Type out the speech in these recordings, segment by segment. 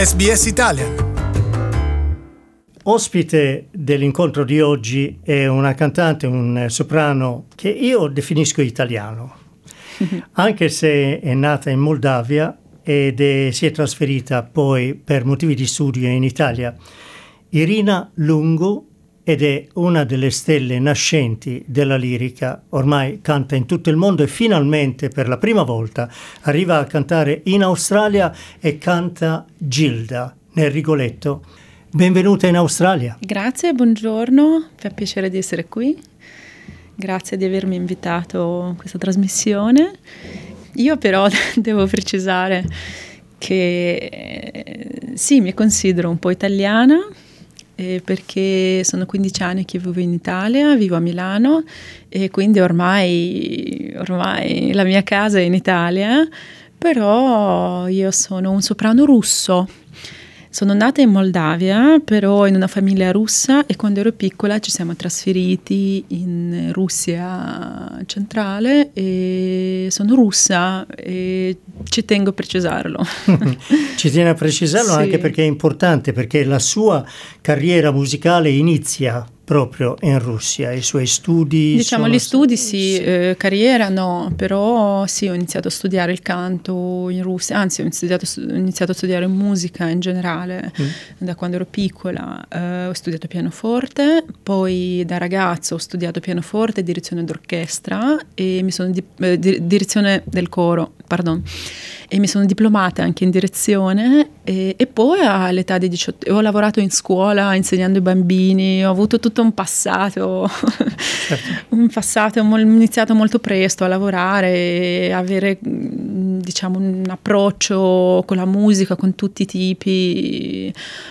SBS Italian. Ospite dell'incontro di oggi è una cantante, un soprano che io definisco italiano, anche se è nata in Moldavia ed si è trasferita poi per motivi di studio in Italia. Irina Lungu, ed è una delle stelle nascenti della lirica, ormai canta in tutto il mondo e finalmente per la prima volta arriva a cantare in Australia e canta Gilda nel Rigoletto. Benvenuta in Australia. Grazie, buongiorno, fa piacere di essere qui. Grazie di avermi invitato a questa trasmissione. Io però devo precisare che sì, mi considero un po' italiana, perché sono 15 anni che vivo in Italia, vivo a Milano e quindi ormai la mia casa è in Italia, però io sono un soprano russo. Sono nata in Moldavia, però in una famiglia russa, e quando ero piccola ci siamo trasferiti in Russia centrale e sono russa e ci tengo a precisarlo. Ci tiene a precisarlo sì. Anche perché è importante, perché la sua carriera musicale inizia proprio in Russia, i suoi studi. Diciamo gli studi sì. Carriera no, però sì, ho iniziato a studiare il canto in Russia, anzi ho iniziato a studiare musica in generale da quando ero piccola. Ho studiato pianoforte, poi da ragazzo ho studiato pianoforte, direzione d'orchestra e mi sono direzione del coro, e mi sono diplomata anche in direzione e poi all'età di 18 ho lavorato in scuola insegnando ai bambini, ho avuto tutto un passato, certo. Ho iniziato molto presto a lavorare e avere diciamo un approccio con la musica, con tutti i tipi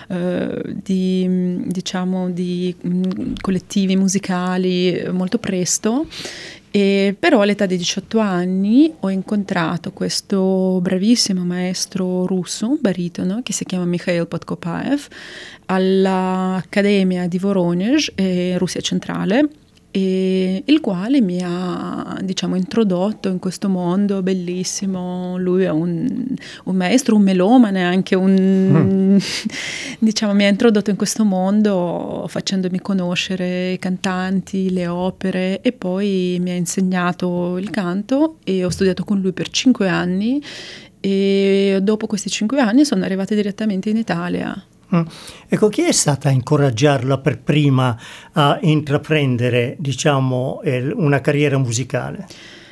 di collettivi musicali molto presto. Però all'età di 18 anni ho incontrato questo bravissimo maestro russo, baritono, che si chiama Mikhail Podkopaev, all'Accademia di Voronezh, Russia centrale, e il quale mi ha introdotto in questo mondo bellissimo. Lui è un maestro, un melomane, anche mi ha introdotto in questo mondo facendomi conoscere i cantanti, le opere, e poi mi ha insegnato il canto e ho studiato con lui per 5 anni e dopo questi 5 anni sono arrivata direttamente in Italia. Ecco, chi è stata a incoraggiarla per prima a intraprendere, una carriera musicale?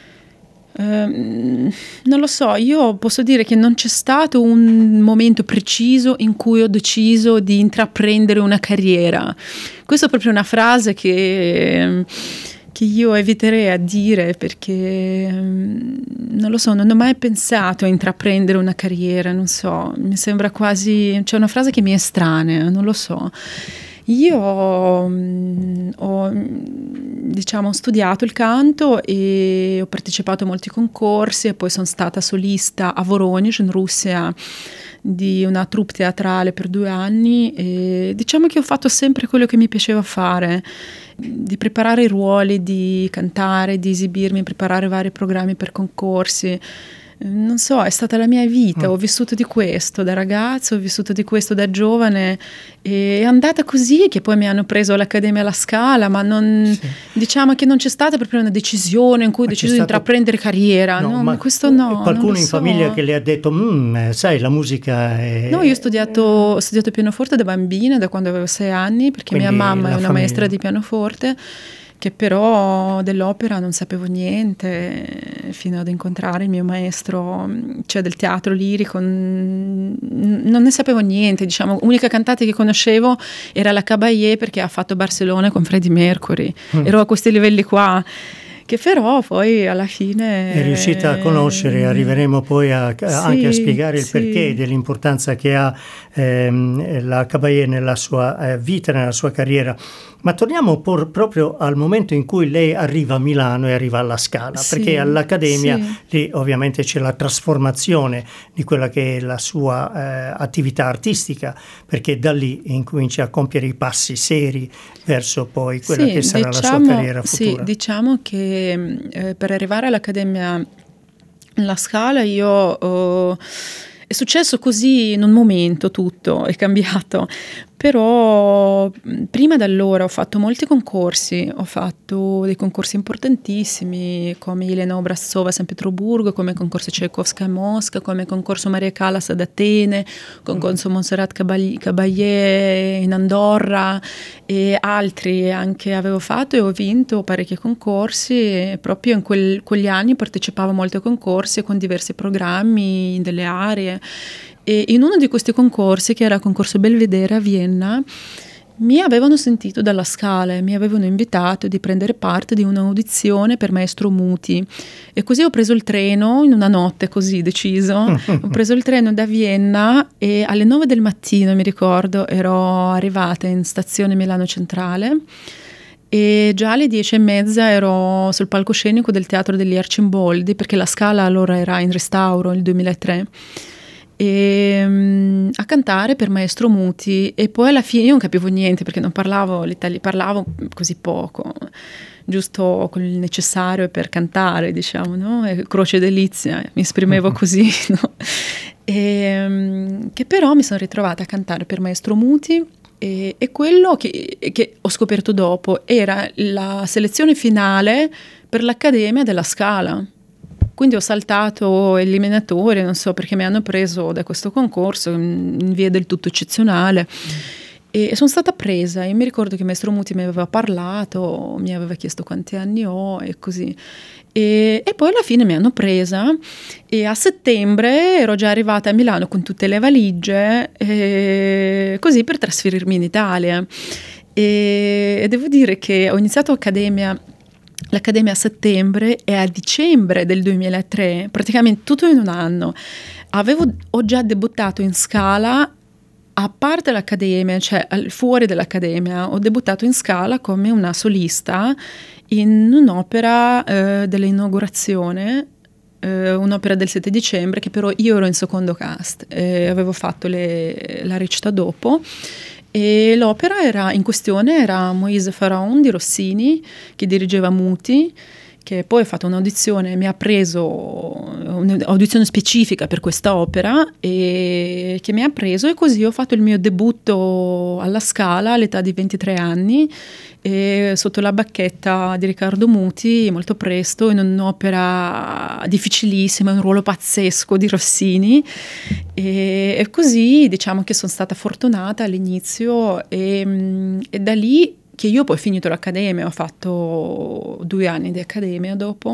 Non lo so, io posso dire che non c'è stato un momento preciso in cui ho deciso di intraprendere una carriera. Questa è proprio una frase che io eviterei a dire, perché non lo so, non ho mai pensato a intraprendere una carriera, non so, mi sembra quasi, c'è una frase che mi è estranea, non lo so. Io ho studiato il canto e ho partecipato a molti concorsi e poi sono stata solista a Voronezh in Russia di una troupe teatrale per 2 anni e diciamo che ho fatto sempre quello che mi piaceva fare, di preparare i ruoli, di cantare, di esibirmi, preparare vari programmi per concorsi. Non so, è stata la mia vita, ho vissuto di questo da ragazzo, ho vissuto di questo da giovane, e è andata così che poi mi hanno preso all'Accademia alla Scala, ma diciamo che non c'è stata proprio una decisione in cui ho deciso di intraprendere carriera. No, questo no. Qualcuno in famiglia che le ha detto, sai, la musica è... No, io ho studiato pianoforte da bambina, da quando avevo 6 anni, perché quindi mia mamma è una maestra di pianoforte, che però dell'opera non sapevo niente fino ad incontrare il mio maestro, cioè del teatro lirico, non ne sapevo niente, unica cantante che conoscevo era la Caballé, perché ha fatto Barcellona con Freddie Mercury, ero a questi livelli qua, che però poi alla fine è riuscita a conoscere. Arriveremo poi anche a spiegare il perché dell'importanza che ha la Caballé nella sua vita, nella sua carriera. Ma torniamo proprio al momento in cui lei arriva a Milano e arriva alla Scala, perché all'Accademia lì ovviamente c'è la trasformazione di quella che è la sua attività artistica, perché da lì incomincia a compiere i passi seri verso poi quella che sarà la sua carriera futura. Sì, diciamo che per arrivare all'Accademia alla Scala io è successo così in un momento, tutto è cambiato. Però prima da allora ho fatto molti concorsi, ho fatto dei concorsi importantissimi come Elena Obrazova a San Pietroburgo, come concorso Tchaikovsky a Mosca, come concorso Maria Callas ad Atene, concorso Montserrat Caballé in Andorra e altri anche avevo fatto, e ho vinto parecchi concorsi, e proprio in quegli anni partecipavo molto ai concorsi con diversi programmi in delle aree. E in uno di questi concorsi, che era il concorso Belvedere a Vienna, mi avevano sentito dalla Scala e mi avevano invitato di prendere parte di un'audizione per maestro Muti, e così ho preso il treno in una notte, così deciso, ho preso il treno da Vienna e alle 9 del mattino, mi ricordo, ero arrivata in stazione Milano Centrale e già alle 10:30 ero sul palcoscenico del Teatro degli Arcimboldi, perché la Scala allora era in restauro nel 2003, e a cantare per maestro Muti. E poi alla fine io non capivo niente perché non parlavo l'italiano, parlavo così poco, giusto con il necessario per cantare, diciamo, no? E Croce Delizia, mi esprimevo così, no? Che però mi sono ritrovata a cantare per maestro Muti, e quello che ho scoperto dopo era la selezione finale per l'Accademia della Scala. Quindi ho saltato eliminatorie, non so perché mi hanno preso da questo concorso in via del tutto eccezionale, e sono stata presa. Io mi ricordo che maestro Muti mi aveva parlato, mi aveva chiesto quanti anni ho e così, e poi alla fine mi hanno presa, e a settembre ero già arrivata a Milano con tutte le valigie, così per trasferirmi in Italia. E devo dire che ho iniziato l'Accademia a settembre, e a dicembre del 2003, praticamente tutto in un anno, ho già debuttato in Scala. A parte l'Accademia, cioè fuori dell'Accademia, ho debuttato in Scala come una solista in un'opera dell'inaugurazione, un'opera del 7 dicembre, che però io ero in secondo cast, avevo fatto la recita dopo. E l'opera in questione era Moïse Pharaon di Rossini, che dirigeva Muti, che poi ha fatto un'audizione, mi ha preso un'audizione specifica per questa opera, e che mi ha preso, e così ho fatto il mio debutto alla Scala all'età di 23 anni, e sotto la bacchetta di Riccardo Muti, molto presto, in un'opera difficilissima, un ruolo pazzesco di Rossini, e così diciamo che sono stata fortunata all'inizio, e da lì che io poi ho finito l'Accademia, ho fatto 2 anni di Accademia dopo,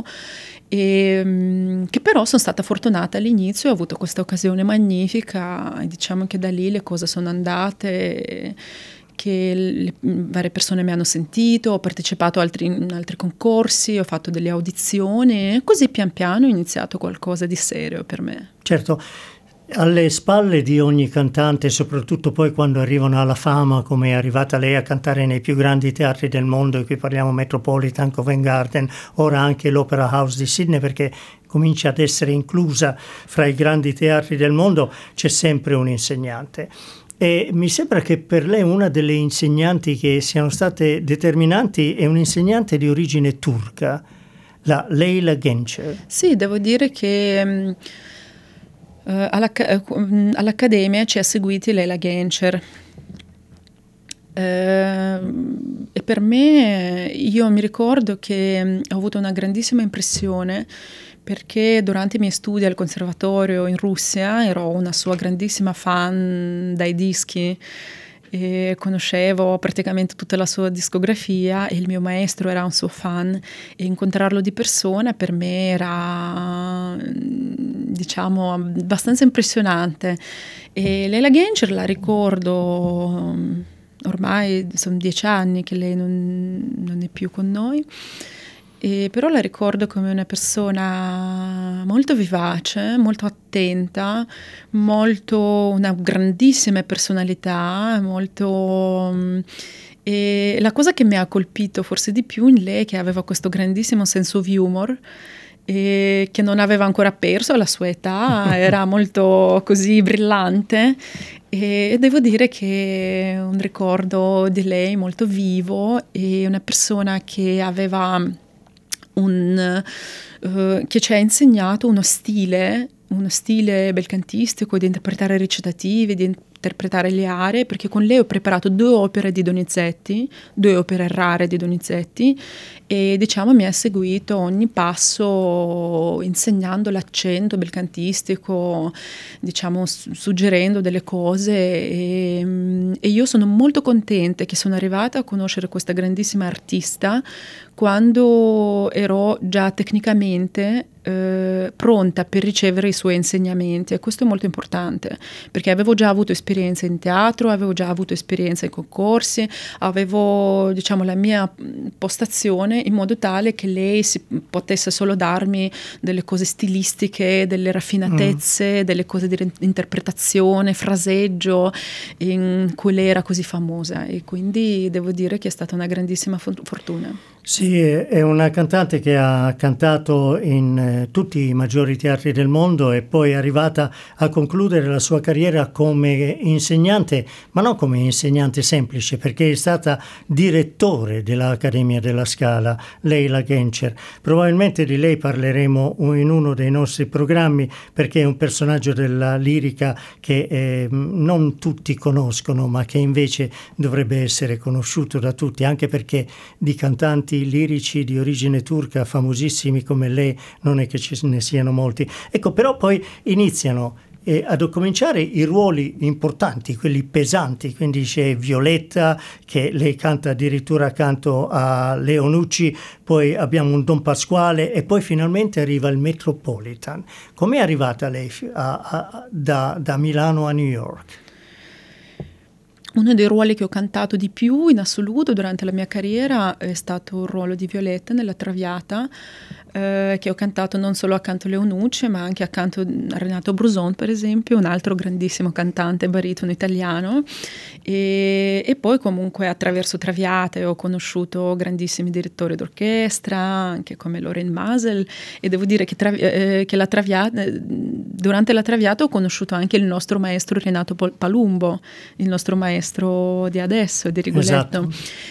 e che però sono stata fortunata all'inizio, ho avuto questa occasione magnifica, e diciamo che da lì le cose sono andate, che le varie persone mi hanno sentito, ho partecipato in altri concorsi, ho fatto delle audizioni, e così pian piano ho iniziato qualcosa di serio per me. Certo. Alle spalle di ogni cantante, soprattutto poi quando arrivano alla fama, come è arrivata lei a cantare nei più grandi teatri del mondo, e qui parliamo Metropolitan, Covent Garden, ora anche l'Opera House di Sydney, perché comincia ad essere inclusa fra i grandi teatri del mondo, c'è sempre un insegnante. E mi sembra che per lei una delle insegnanti che siano state determinanti è un'insegnante di origine turca, la Leyla Gencer. Sì, devo dire che all'Accademia ci ha seguiti Leyla Gencer, e per me, io mi ricordo che ho avuto una grandissima impressione, perché durante i miei studi al conservatorio in Russia ero una sua grandissima fan dai dischi, e conoscevo praticamente tutta la sua discografia, e il mio maestro era un suo fan, e incontrarlo di persona per me era, diciamo, abbastanza impressionante. E Leyla Gencer la ricordo, ormai sono 10 anni che lei non è più con noi, però la ricordo come una persona molto vivace, molto attenta, una grandissima personalità, e la cosa che mi ha colpito forse di più in lei è che aveva questo grandissimo senso di humor, e che non aveva ancora perso alla sua età, era molto così brillante, e devo dire che è un ricordo di lei molto vivo, e una persona che aveva che ci ha insegnato uno stile uno stile belcantistico, di interpretare recitativi, di interpretare le aree, perché con lei ho preparato 2 opere di Donizetti, 2 opere rare di Donizetti, e diciamo mi ha seguito ogni passo insegnando l'accento belcantistico, diciamo suggerendo delle cose, e io sono molto contenta che sono arrivata a conoscere questa grandissima artista quando ero già tecnicamente pronta per ricevere i suoi insegnamenti, e questo è molto importante perché avevo già avuto esperienza in teatro, avevo già avuto esperienza in concorsi, avevo diciamo la mia postazione in modo tale che lei potesse solo darmi delle cose stilistiche, delle raffinatezze, delle cose di interpretazione, fraseggio in cui lei era così famosa, e quindi devo dire che è stata una grandissima fortuna. Sì, è una cantante che ha cantato in tutti i maggiori teatri del mondo e poi è arrivata a concludere la sua carriera come insegnante, ma non come insegnante semplice, perché è stata direttore dell'Accademia della Scala, Leila Gencer. Probabilmente di lei parleremo in uno dei nostri programmi, perché è un personaggio della lirica che non tutti conoscono, ma che invece dovrebbe essere conosciuto da tutti, anche perché di cantanti lirici di origine turca famosissimi come lei non è che ce ne siano molti. Ecco, però poi iniziano ad cominciare i ruoli importanti, quelli pesanti, quindi c'è Violetta che lei canta addirittura accanto a Leonucci, poi abbiamo un Don Pasquale e poi finalmente arriva il Metropolitan. Com'è arrivata lei da Milano a New York? Uno dei ruoli che ho cantato di più in assoluto durante la mia carriera è stato il ruolo di Violetta nella Traviata, che ho cantato non solo accanto a Leonucci, ma anche accanto a Renato Bruson, per esempio, un altro grandissimo cantante baritono italiano. E poi comunque attraverso Traviate ho conosciuto grandissimi direttori d'orchestra, anche come Loren Masel, e devo dire che la Traviata, durante la Traviata ho conosciuto anche il nostro maestro Renato Palumbo, il nostro maestro di adesso, di Rigoletto. Esatto.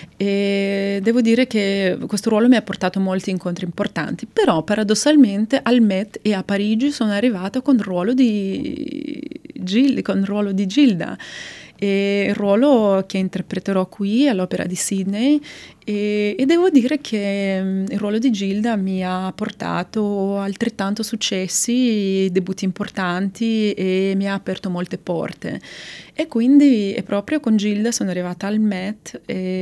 E devo dire che questo ruolo mi ha portato molti incontri importanti, però paradossalmente al Met e a Parigi sono arrivata con il ruolo di Gilda, e il ruolo che interpreterò qui all'Opera di Sydney, e devo dire che il ruolo di Gilda mi ha portato altrettanto successi, debutti importanti, e mi ha aperto molte porte, e quindi è proprio con Gilda sono arrivata al Met,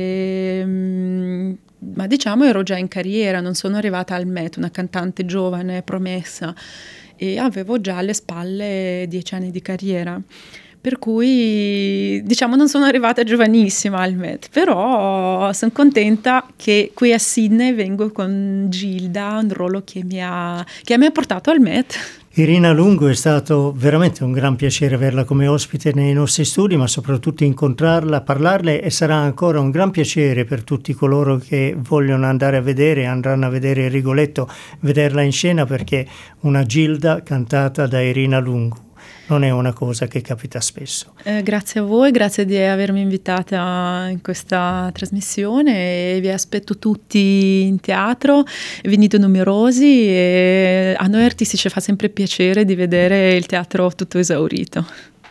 ma diciamo ero già in carriera, non sono arrivata al Met una cantante giovane, promessa, e avevo già alle spalle 10 anni di carriera. Per cui, diciamo, non sono arrivata giovanissima al Met, però sono contenta che qui a Sydney vengo con Gilda, un ruolo che mi ha portato al Met. Irina Lungu, è stato veramente un gran piacere averla come ospite nei nostri studi, ma soprattutto incontrarla, parlarle, e sarà ancora un gran piacere per tutti coloro che vogliono andare a vedere, andranno a vedere Rigoletto, vederla in scena, perché una Gilda cantata da Irina Lungu non è una cosa che capita spesso. Grazie a voi, grazie di avermi invitata in questa trasmissione, e vi aspetto tutti in teatro, venite numerosi, e a noi artisti ci fa sempre piacere di vedere il teatro tutto esaurito.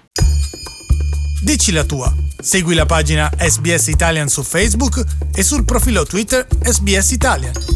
Dici la tua, segui la pagina SBS Italian su Facebook e sul profilo Twitter SBS Italian.